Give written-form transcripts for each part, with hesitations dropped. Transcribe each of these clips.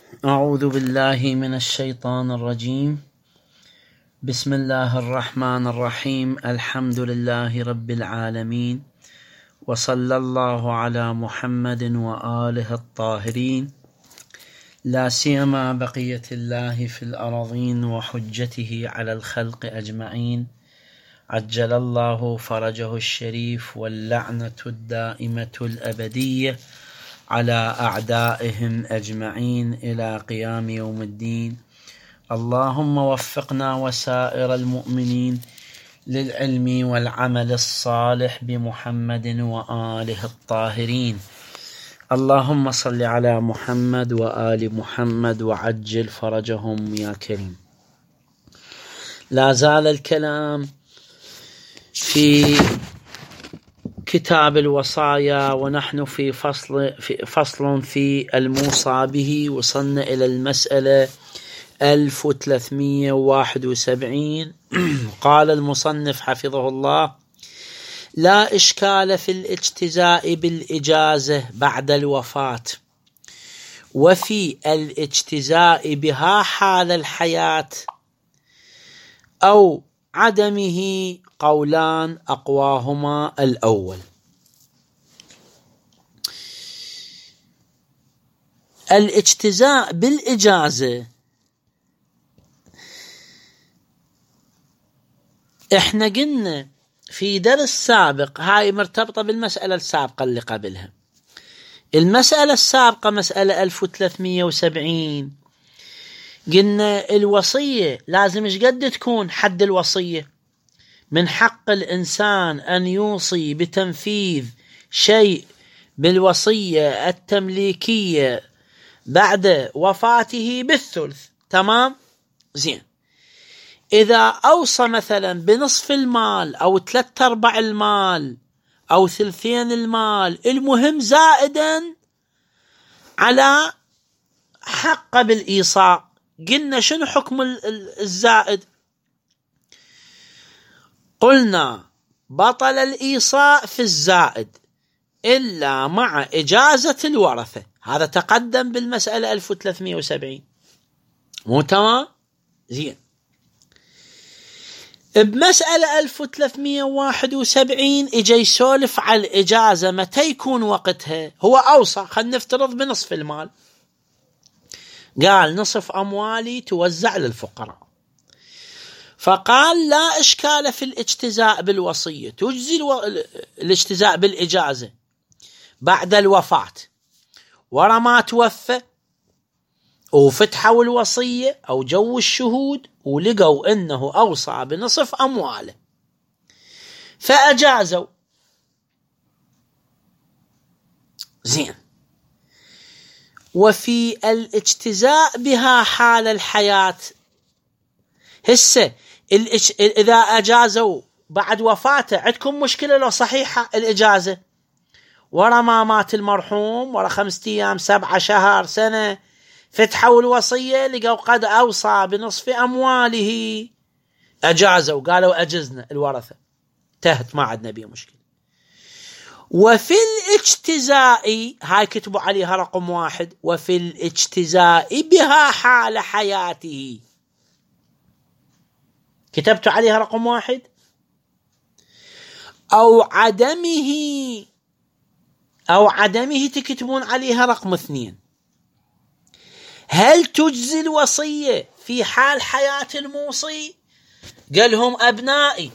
أعوذ بالله من الشيطان الرجيم. بسم الله الرحمن الرحيم. الحمد لله رب العالمين، وصلى الله على محمد وآله الطاهرين، لا سيما بقية الله في الأراضين وحجته على الخلق أجمعين، عجل الله فرجه الشريف، واللعنة الدائمة الأبدية على أعدائهم أجمعين إلى قيام يوم الدين. اللهم وفقنا وسائر المؤمنين للعلم والعمل الصالح بمحمد وآله الطاهرين. اللهم صل على محمد وآل محمد وعجل فرجهم يا كريم. لا زال الكلام في كتاب الوصايا، ونحن في فصل في الموصى به. وصلنا إلى المسألة 1371. قال المصنف حفظه الله: لا إشكال في الاجتزاء بالإجازة بعد الوفاة، وفي الاجتزاء بها حال الحياة أو عدمه قولان، أقواهما الأول. الاجتزاء بالإجازة احنا قلنا في درس سابق، هاي مرتبطة بالمسألة السابقة اللي قبلها. المسألة السابقة مسألة 1370، قلنا الوصية لازم ايش قد تكون حد الوصية؟ من حق الإنسان أن يوصي بتنفيذ شيء بالوصية التمليكية بعد وفاته بالثلث. تمام؟ زين. إذا أوصى مثلا بنصف المال أو 3/4 المال أو 2/3 المال، المهم زائدا على حق بالإيصاء، قلنا شنو حكم الزائد؟ قلنا بطل الإيصاء في الزائد إلا مع إجازة الورثة. هذا تقدم بالمسألة 1370. مو تمام؟ زين. بمسألة 1371 إجا يسولف على الإجازة متى يكون وقتها. هو أوصى، خلينا نفترض بنصف المال، قال نصف أموالي توزع للفقراء، فقال لا إشكال في الاجتزاء بالوصية، تجزي الاجتزاء بالإجازة بعد الوفاة، ورا ما توفى وفتحوا الوصية أو جو الشهود ولقوا أنه أوصى بنصف أمواله فأجازوا. زين. وفي الاجتزاء بها حال الحياة، هسه إذا أجازوا بعد وفاته عندكم مشكلة لو صحيحة الإجازة؟ ورا ما مات المرحوم، ورا 5 أيام 7 شهر سنة، فتحوا الوصية لقوا قد أوصى بنصف أمواله، أجازوا، قالوا أجزنا الورثة، تهت، ما عندنا بيه مشكلة. وفي الاجتزاء، هاي كتبوا عليها رقم 1، وفي الاجتزاء بها حال حياته، كتبت عليها رقم 1، أو عدمه تكتبون عليها رقم 2. هل تجزي الوصية في حال حياة الموصي؟ قال لهم أبنائي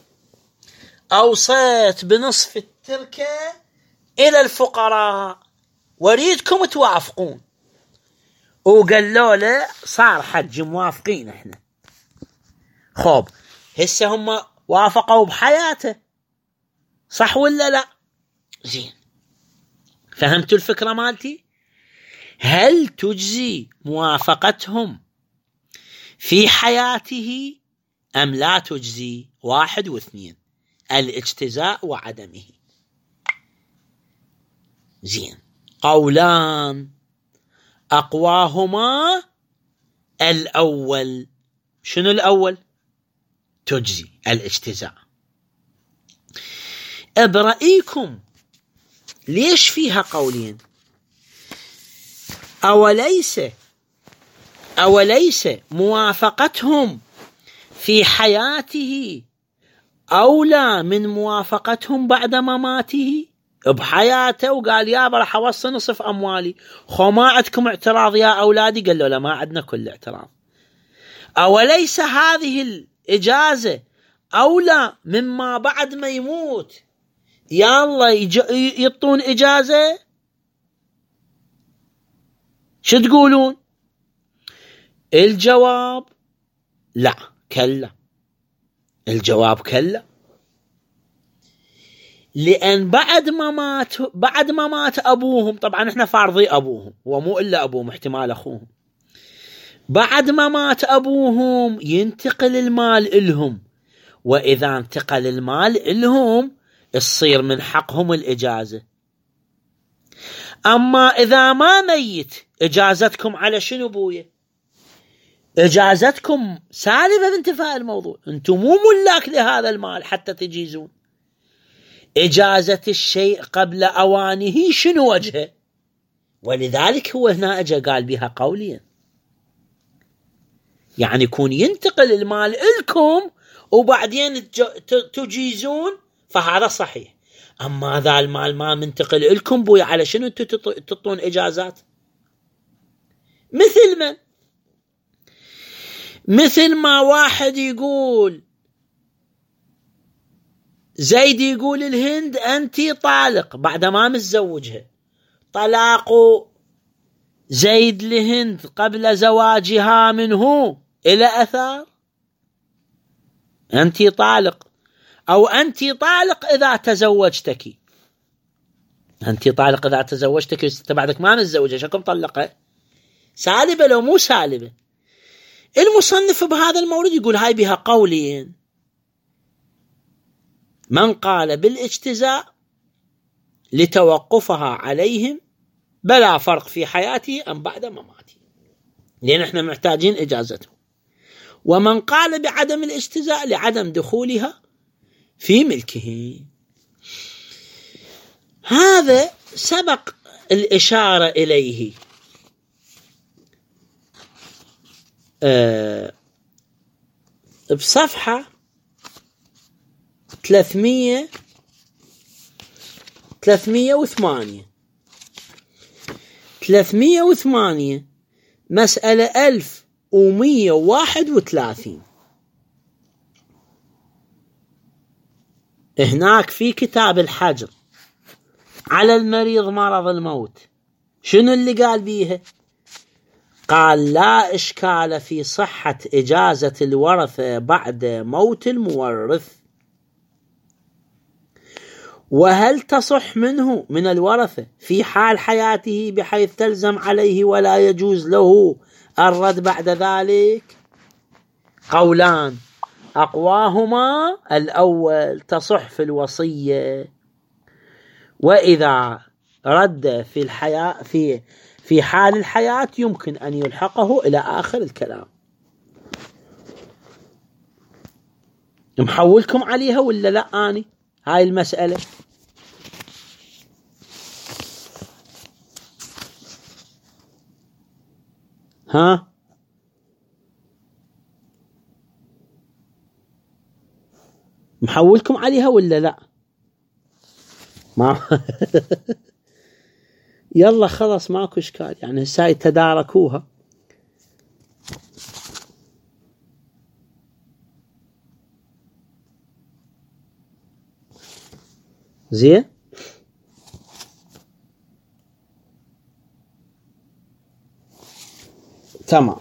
أوصيت بنصف التركة إلى الفقراء، وريدكم توافقون. وقالوا له صار حج، موافقين احنا. خب هسه هم وافقوا بحياته، صح ولا لا؟ زين. فهمتوا الفكرة مالتي؟ هل تجزي موافقتهم في حياته أم لا تجزي؟ 1 و2، الاجتزاء وعدمه. زين. قولان، أقواهما الأول. شنو الأول؟ تجزي الاجتزاء. برأيكم ليش فيها قولين؟ أوليس أوليس موافقتهم في حياته أولى من موافقتهم بعد مماته؟ بحياته وقال يابا راح أوصي نصف أموالي، خو ما عندكم اعتراض يا أولادي؟ قال له لا، ما عندنا كل اعتراض. أوليس هذه الإجازة أولى مما بعد ما يموت يا الله يعطون إجازة؟ شو تقولون؟ الجواب لا، كلا. الجواب كلا، لأن بعد ما مات أبوهم، طبعا احنا فارضي أبوهم، ومو إلا أبوهم، احتمال أخوهم، بعد ما مات أبوهم ينتقل المال إلهم، وإذا انتقل المال إلهم يصير من حقهم الإجازة. أما إذا ما ميت، إجازتكم على شنو بويا؟ إجازتكم سالبة بانتفاء الموضوع، أنتم مو ملاك لهذا المال حتى تجيزون. إجازة الشيء قبل أوانه شنو وجهه؟ ولذلك هو هنا أجا قال بها قوليا، يعني يكون ينتقل المال إلكم وبعدين تجيزون، فهذا صحيح. أما ذا المال ما منتقل إلكم بوي، على شنو تطون إجازات؟ مثل ما واحد يقول، زيد يقول الهند أنتي طالق بعد ما متزوجها، طلاق زيد لهند قبل زواجها منه إلى أثار؟ أنتي طالق، أو أنتي طالق إذا تزوجتك، أنتي طالق إذا تزوجتك، بعدك ما متزوجة، شكم طلقها؟ سالبة لو مو سالبة؟ المصنف بهذا المورد يقول هاي بها قولين: من قال بالاجتزاء لتوقفها عليهم بلا فرق في حياته أم بعد مماته، لأن احنا محتاجين إجازته، ومن قال بعدم الاجتزاء لعدم دخولها في ملكه. هذا سبق الإشارة إليه بصفحة 308 مسألة 1131. هناك في كتاب الحجر على المريض مرض الموت، شنو اللي قال بيها؟ قال لا إشكال في صحة إجازة الورثة بعد موت المورث، وهل تصح منه من الورثة في حال حياته بحيث تلزم عليه ولا يجوز له الرد بعد ذلك؟ قولان، أقواهما الأول تصح في الوصية، وإذا رد في الحياة في حال الحياة يمكن أن يلحقه إلى آخر الكلام. محولكم عليها ولا لا؟ أني هاي المسألة محولكم عليها ولا لا؟ ما يلا خلاص ماكو إشكال، يعني هسه تداركوها. زين، تمام.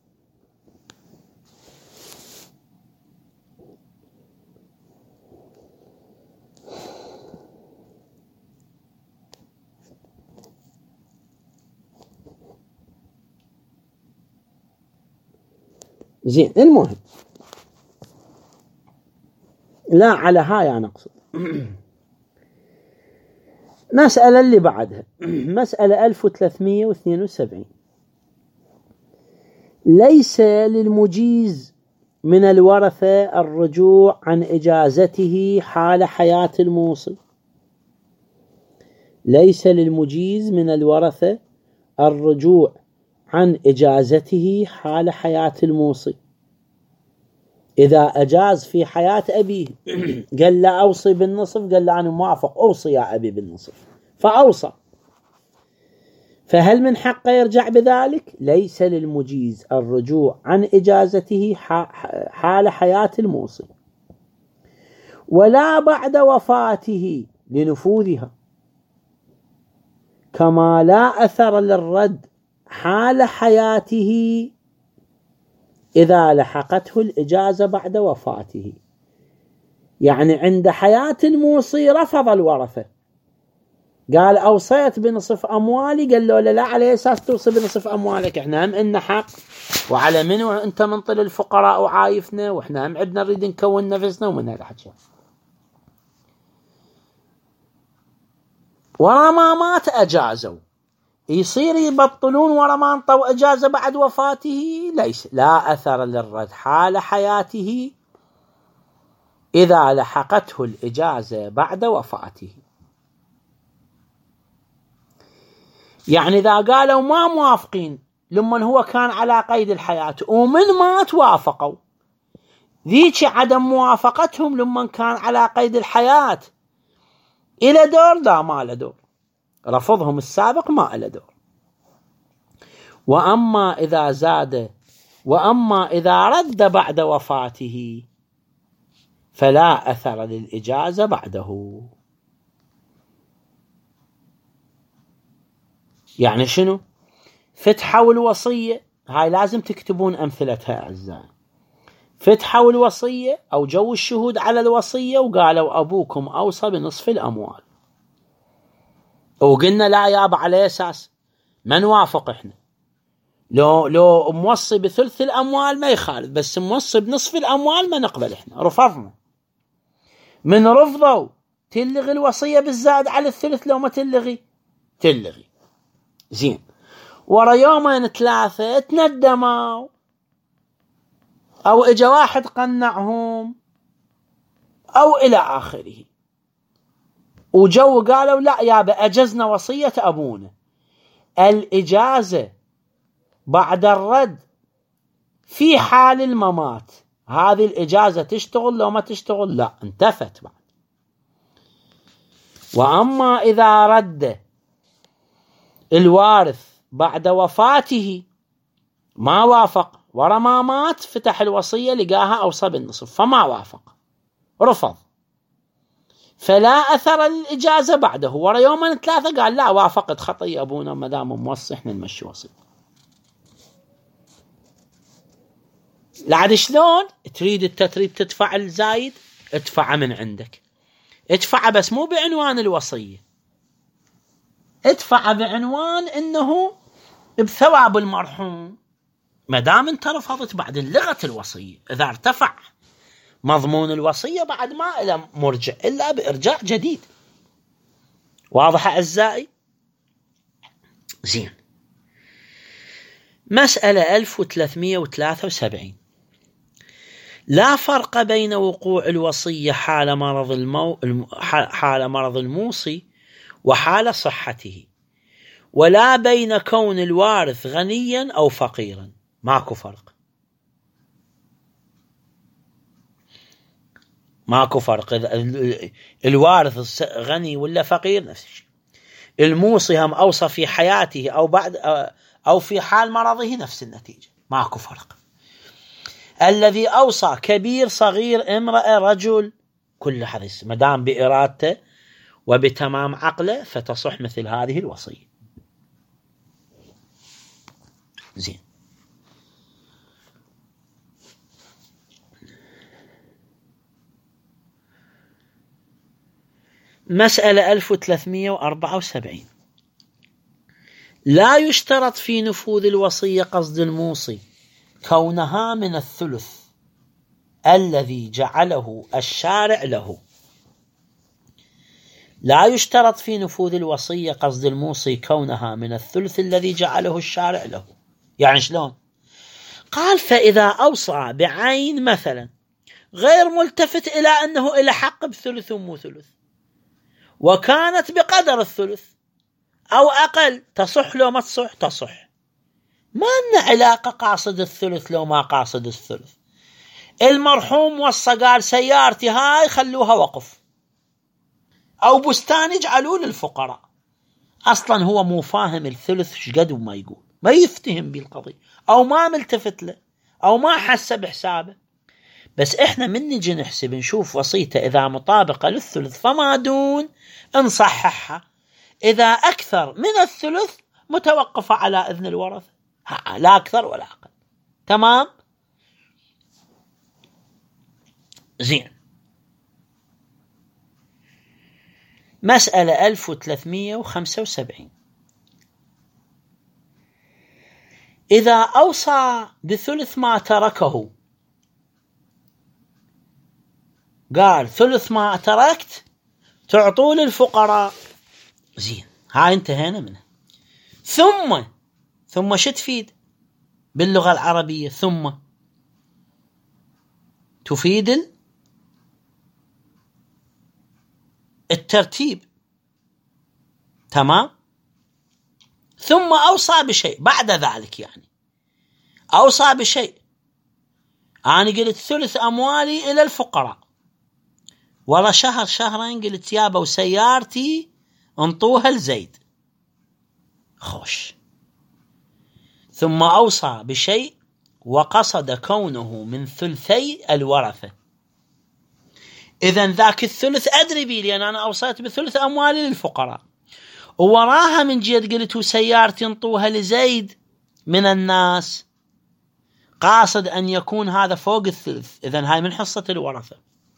زين، المهم لا على هاي أنا أقصد. مسألة اللي بعدها مسألة 1372. ليس للمجيز من الورثة الرجوع عن إجازته حال حياة الموصي. ليس للمجيز من الورثة الرجوع عن إجازته حال حياة الموصي. إذا أجاز في حياة أبيه قال له أوصي بالنصف، قال له أنا موافق أوصي يا أبي بالنصف فأوصى، فهل من حقه يرجع بذلك؟ ليس للمجيز الرجوع عن إجازته حال حياة الموصي ولا بعد وفاته لنفوذها، كما لا أثر للرد حال حياته إذا لحقته الإجازة بعد وفاته. يعني عند حياة الموصي رفض الورثة، قال أوصيت بنصف أموالي، قال له لا، على أساس توصي بنصف أموالك، إحنا هم إن حق وعلى منو أنت منطل الفقراء وعايفنا، وإحنا هم عندنا نريد نكون نفسنا ومن هالحكي. ورا ما مات أجازوا، يصير يبطلون ورا ما انطوا إجازة بعد وفاته؟ ليس، لا أثر للرد حال حياته إذا لحقته الإجازة بعد وفاته. يعني إذا قالوا ما موافقين لمن هو كان على قيد الحياة ومن مات وافقوا، ذيك عدم موافقتهم لمن كان على قيد الحياة إلى دور؟ لا، ما له دور، رفضهم السابق ما له دور. وأما إذا زاد، وأما إذا رد بعد وفاته فلا أثر للإجازة بعده. يعني شنو؟ فتحوا الوصية، هاي لازم تكتبون أمثلتها أعزائي. فتحوا الوصية أو جو الشهود على الوصية وقالوا أبوكم أوصى بنصف الأموال، وقلنا لا يابا على أساس ما نوافق إحنا، لو موصي بثلث الأموال ما يخالف، بس موصي بنصف الأموال ما نقبل، إحنا رفضنا. من رفضوا تلغي الوصية بالزاد على الثلث، لو ما تلغي. زين، ورا يومين ثلاثة تندموا أو إجا واحد قنعهم أو إلى آخره، وجو قالوا لا يابا أجزنا وصية أبونا. الإجازة بعد الرد في حال الممات، هذه الإجازة تشتغل لو ما تشتغل؟ لا، انتفت بعد. وأما إذا رد الوارث بعد وفاته ما وافق، ورا ما مات فتح الوصية لقاها أوصى بالنصف فما وافق، رفض، فلا أثر للإجازة بعده. ورا يومين ثلاثة قال لا، وافقت خطي أبونا ما دام موصي احنا نمشي وصية. لعد شلون تريد التتريب تدفع الزايد؟ ادفع من عندك، ادفع بس مو بعنوان الوصية، ادفع بعنوان انه بثواب المرحوم، ما دام انت رفضت بعد لغت الوصية. اذا ارتفع مضمون الوصية بعد ما إلى مرجع إلا بإرجاع جديد. واضح أعزائي؟ زين، مسألة 1373. لا فرق بين وقوع الوصية حال مرض الموصي وحال صحته، ولا بين كون الوارث غنيا أو فقيرا، ماكو فرق، ماكو فرق. الوارث غني ولا فقير نفس الشيء. الموصي هم أوصى في حياته أو بعد أو في حال مرضه نفس النتيجة، ماكو فرق. الذي أوصى كبير صغير امرأة رجل كل حدث ما دام بإرادته وبتمام عقله فتصح مثل هذه الوصية. زين، مسألة 1374. لا يشترط في نفوذ الوصية قصد الموصي كونها من الثلث الذي جعله الشارع له. لا يشترط في نفوذ الوصية قصد الموصي كونها من الثلث الذي جعله الشارع له. يعني شلون؟ قال فإذا أوصى بعين مثلا غير ملتفت إلى أنه إلى حق بثلث ومو ثلث، وكانت بقدر الثلث أو أقل، تصح لو ما تصح؟ تصح. ما لنا علاقة قاصد الثلث لو ما قاصد الثلث. المرحوم وصى قال سيارتي هاي خلوها وقف أو بستان اجعلوه للفقراء، أصلا هو مو فاهم الثلث شقد وما يقول، ما يفتهم بالقضية أو ما ملتفت له أو ما حس بحسابه. بس إحنا من نجي نحسب نشوف وصيته إذا مطابقة للثلث فما دون نصححها، إذا أكثر من الثلث متوقفة على إذن الورثة، لا أكثر ولا أقل. تمام؟ زين. مسألة 1375. إذا أوصى بثلث ما تركه، قال ثلث ما تركت تعطوا للفقراء. زين، هاي انتهينا منها. ثم شو تفيد باللغة العربية؟ ثم تفيد الترتيب. تمام. ثم أوصى بشيء بعد ذلك، يعني أوصى بشيء. أنا قلت ثلث أموالي إلى الفقراء، والله شهر شهرين قلت يابا وسيارتي انطوها لزيد، خوش. ثم أوصى بشيء وقصد كونه من ثلثي الورثة، إذن ذاك الثلث أدري بي لأن أنا أوصيت بثلث أموالي للفقراء، ووراها من جيت قلت وسيارتي انطوها لزيد من الناس، قاصد أن يكون هذا فوق الثلث، إذن هاي من حصة الورثة.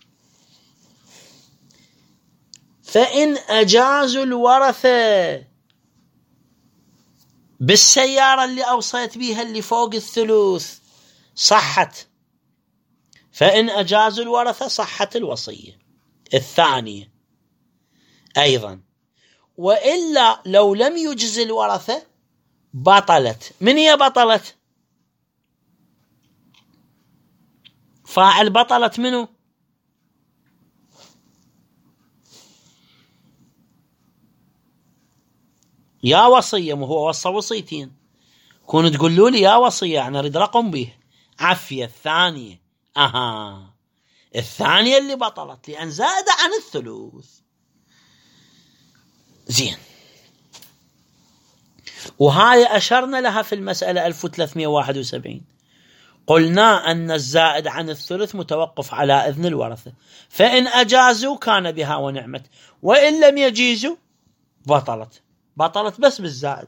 فإن أجازوا الورثة بالسيارة اللي أوصيت بيها اللي فوق الثلث صحت، فإن أجازوا الورثة صحت الوصية الثانية أيضا. وإلا لو لم يجز الورثة بطلت. من هي بطلت؟ فاعل بطلت منه؟ يا وصية، ما هو وصى وصيتين، كونوا تقولوا لي يا وصية أنا أريد رقم به. عفية الثانية، الثانية اللي بطلت لأن زاد عن الثلث. زين، وهاي أشرنا لها في المسألة 1371، قلنا أن الزائد عن الثلث متوقف على إذن الورثة، فإن أجازوا كان بها ونعمت، وإن لم يجيزوا بطلت بس بالزائد.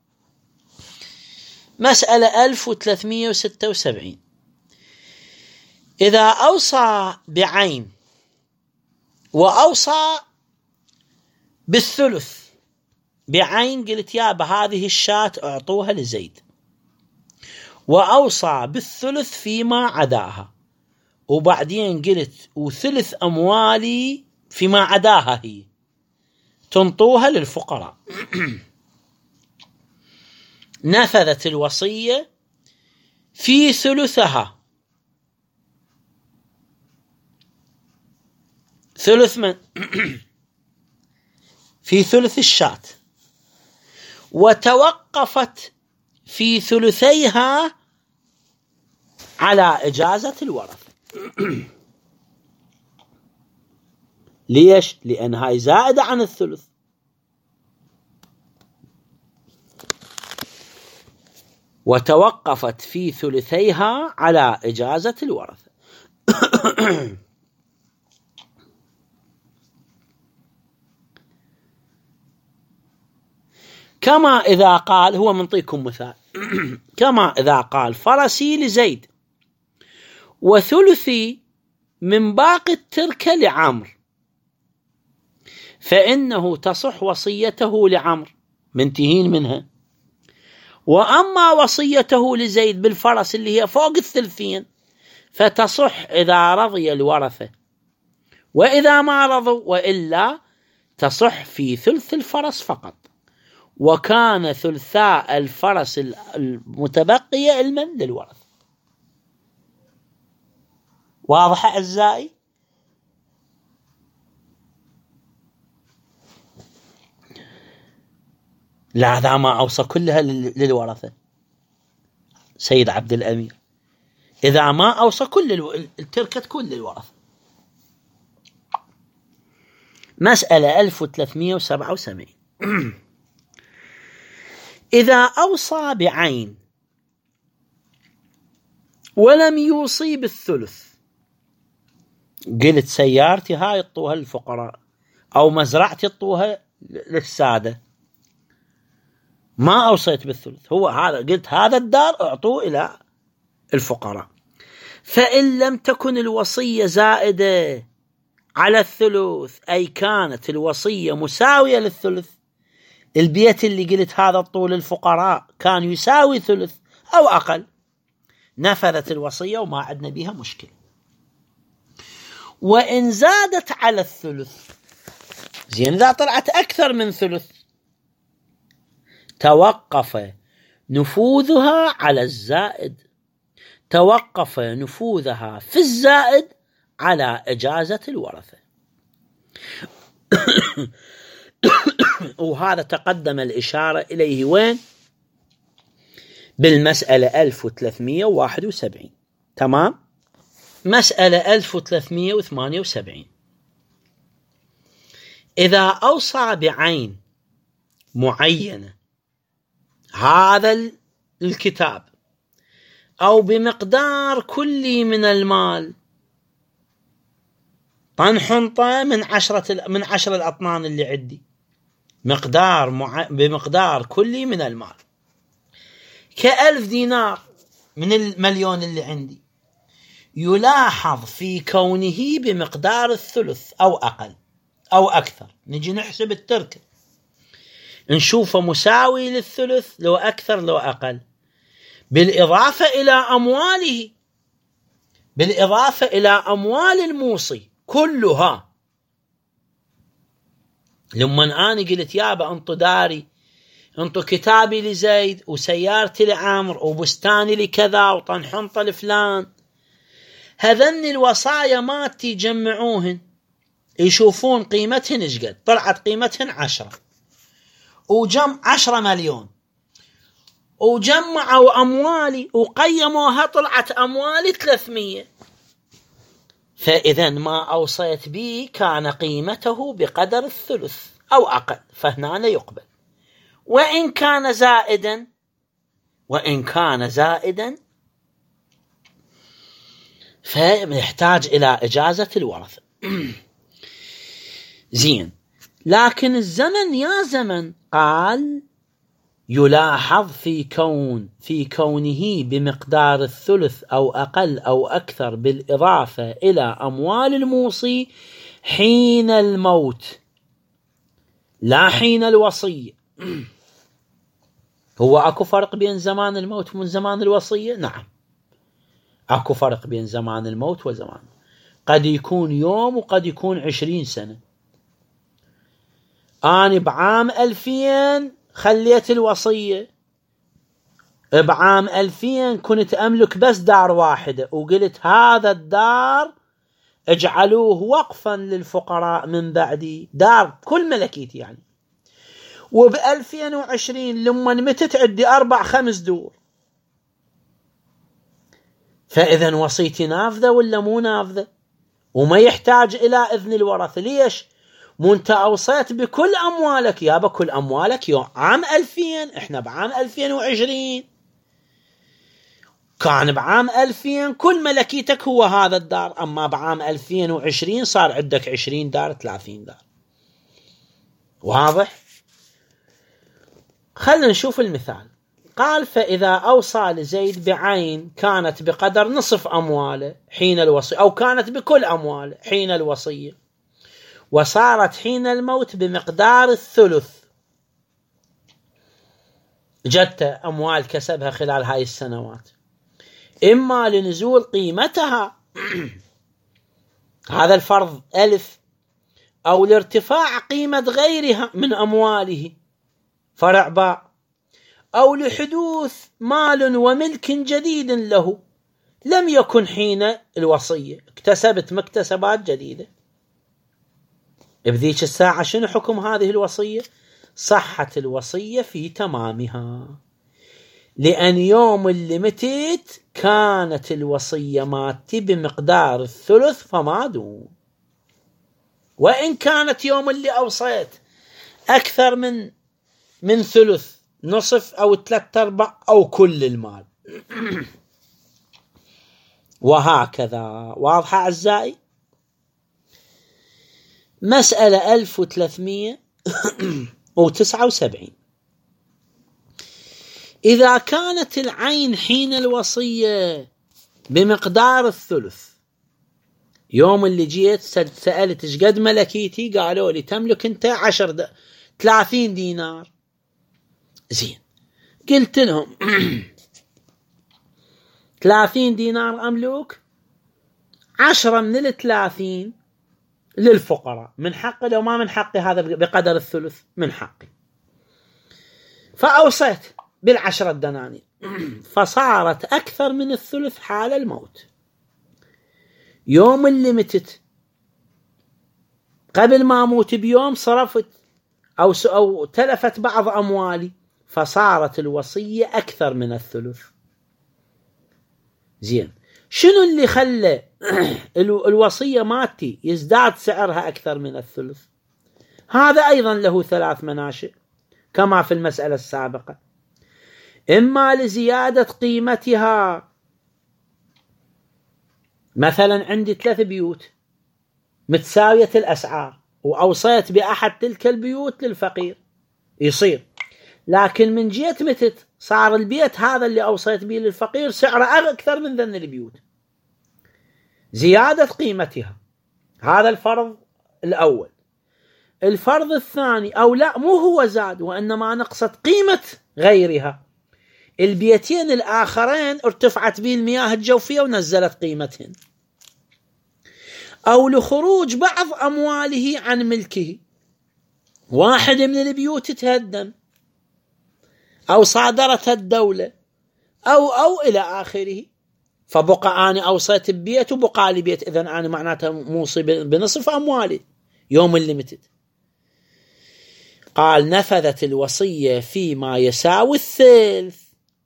مسألة 1376. إذا أوصى بعين وأوصى بالثلث بعين، قلت يا بهذه الشاة أعطوها لزيد، وأوصى بالثلث فيما عداها، وبعدين قلت وثلث أموالي فيما عداها هي تنطوها للفقراء. نفذت الوصية في ثلثها، ثلث من في ثلث الشاة، وتوقفت في ثلثيها على إجازة الورثة. ليش؟ لأن هاي زائدة عن الثلث. وتوقفت في ثلثيها على إجازة الورثة. كما إذا قال، هو منطيكم مثال، كما إذا قال فرسي لزيد وثلثي من باقي التركة لعمر، فإنه تصح وصيته لعمر، منتهين منها. وأما وصيته لزيد بالفرس اللي هي فوق الثلثين فتصح إذا رضي الورثة، وإذا ما رضوا، وإلا تصح في ثلث الفرس فقط، وكان ثلثاء الفرس المتبقية علما للورثة. واضح أعزائي؟ لا، ذا ما أوصى كلها للورثة. سيد عبد الأمير إذا ما أوصى تركة كل الورثة. مسألة 1377 إذا أوصى بعين ولم يوصي بالثلث، قلت سيارتي هاي اعطوها للفقراء أو مزرعتي اعطوها للسادة، ما أوصيت بالثلث، هو هذا قلت هذا الدار اعطوه إلى الفقراء، فإن لم تكن الوصية زائدة على الثلث أي كانت الوصية مساوية للثلث، البيت اللي قلت هذا الطول الفقراء كان يساوي ثلث أو أقل، نفذت الوصية وما عندنا بها مشكلة. وإن زادت على الثلث، زين إذا طلعت أكثر من ثلث، توقف نفوذها على الزائد، توقف نفوذها في الزائد على إجازة الورثة. وهذا تقدم الإشارة إليه وين؟ بالمسألة 1371. تمام. مسألة 1378 إذا أوصى بعين معينة، هذا الكتاب أو بمقدار كلي من المال، طنحنطة من 10 الأطنان اللي عندي، بمقدار كلي من المال، ك1000 دينار من المليون اللي عندي، يلاحظ في كونه بمقدار الثلث أو أقل أو أكثر، نجي نحسب التركة نشوفه مساوي للثلث لو أكثر لو أقل، بالإضافة إلى أمواله، بالإضافة إلى أموال الموصي كلها. لما أنا قلت يابا أنتو داري، أنتو كتابي لزيد وسيارتي لعمر وبستاني لكذا وطنحنطة لفلان، هذن الوصايا ما تجمعوهن يشوفون قيمتهن ايش قد، طلعت قيمتهن 10 10 مليون، وجمعوا أموالي وقيموها طلعت أموالي 300، فإذا ما أوصيت به كان قيمته بقدر الثلث أو أقل، فهنا يقبل. وإن كان زائدا فيحتاج إلى إجازة الورثة. زين، لكن الزمن يا زمن قال يلاحظ في كونه بمقدار الثلث أو أقل أو أكثر، بالإضافة إلى أموال الموصي حين الموت لا حين الوصية. هو أكو فرق بين زمان الموت ومن زمان الوصية؟ نعم، أكو فرق بين زمان الموت وزمان، قد يكون يوم وقد يكون 20 سنة. أنا بعام 2000 خليت الوصية، بعام 2000 كنت أملك بس دار واحدة وقلت هذا الدار اجعلوه وقفا للفقراء من بعدي، دار كل ملكيتي يعني. وب2020 لما متت عندي 4-5 دور، فإذا وصيتي نافذة ولا مو نافذة؟ وما يحتاج إلى إذن الورثة. ليش؟ مو انت أوصيت بكل أموالك، يابا كل أموالك يوم عام 2000، احنا بعام 2020، كان بعام 2000 كل ملكيتك هو هذا الدار، أما بعام 2020 صار عندك 20 دار 30 دار. واضح؟ خلنا نشوف المثال. قال فإذا أوصى لزيد بعين كانت بقدر نصف أمواله حين الوصية، أو كانت بكل أمواله حين الوصية، وصارت حين الموت بمقدار الثلث، جت أموال كسبها خلال هاي السنوات، إما لنزول قيمتها هذا الفرض 1000، أو لارتفاع قيمة غيرها من أمواله فرع باء، أو لحدوث مال وملك جديد له لم يكن حين الوصية، اكتسبت مكتسبات جديدة. بذيك الساعة شنو حكم هذه الوصية؟ صحت الوصية في تمامها. لأن يوم اللي متت كانت الوصية مالتي بمقدار الثلث فما دون، وإن كانت يوم اللي أوصيت أكثر من ثلث، نصف أو 3/4 أو كل المال. وهكذا. واضحة أعزائي؟ مسألة 1379. إذا كانت العين حين الوصية بمقدار الثلث، يوم اللي جيت سألت ايش قد ملكيتي، قالوا لي تملك انت 30 دينار. زين، قلت لهم 30 دينار أملك، 10 من 30 للفقراء، من حقي لو ما من حقي هذا بقدر الثلث من حقي. فأوصيت ب10 دنانير، فصارت أكثر من الثلث حال الموت. يوم اللي متت قبل ما أموت بيوم صرفت أو تلفت بعض أموالي، فصارت الوصية أكثر من الثلث. زين، شنو اللي خلى الوصية مالتي يزداد سعرها أكثر من الثلث؟ هذا أيضا له 3 مناشئ كما في المسألة السابقة. إما لزيادة قيمتها، مثلا عندي 3 بيوت متساوية الأسعار وأوصيت بأحد تلك البيوت للفقير، يصير، لكن من جيت متت صار البيت هذا اللي أوصيت به للفقير سعره أكثر من ذن البيوت، زيادة قيمتها. هذا الفرض الأول. الفرض الثاني، أو لا، مو هو زاد وإنما نقصت قيمة غيرها، البيتين الآخرين ارتفعت به المياه الجوفية ونزلت قيمتهن، أو لخروج بعض أمواله عن ملكه، واحد من البيوت تهدم أو صادرتها الدولة أو إلى آخره، فبقى أنا أوصيت ببيت وبقى لي بيت، إذن أنا معناتها موصي بنصف أموالي يوم اللي متت. قال نفذت الوصية فيما يساوي الثلث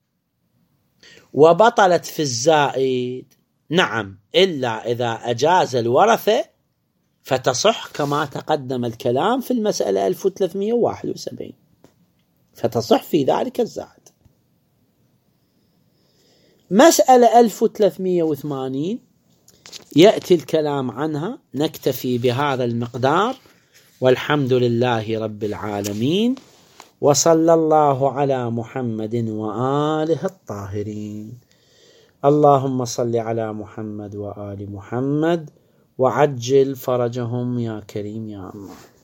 وبطلت في الزائد. نعم، إلا إذا أجاز الورثة فتصح، كما تقدم الكلام في المسألة 1371، فتصح في ذلك الزائد. مسألة 1380 يأتي الكلام عنها، نكتفي بهذا المقدار، والحمد لله رب العالمين، وصلى الله على محمد وآله الطاهرين. اللهم صل على محمد وآل محمد وعجل فرجهم يا كريم يا الله.